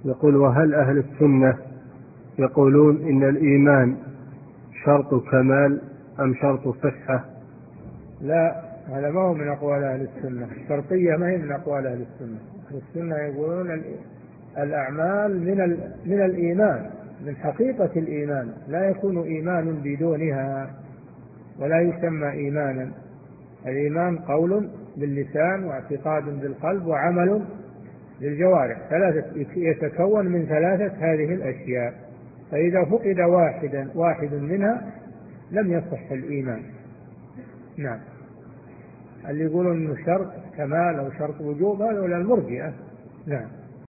يقول: وهل أهل السنة يقولون إن الإيمان شرط كمال أم شرط صحة؟ لا، هذا ما هو من أقوال أهل السنة. الشرطية ما هي من أقوال أهل السنة. أهل السنة يقولون الأعمال من الإيمان، من حقيقة الإيمان، لا يكون إيمان بدونها ولا يسمى إيمانا. الإيمان قول باللسان واعتقاد بالقلب وعمل بالجوارح، يتكون من ثلاثة هذه الأشياء، فإذا فقد واحد منها لم يصح الإيمان. نعم. اللي يقولون إنه شرط كمال أو شرط وجوب هذول المرجئة. نعم.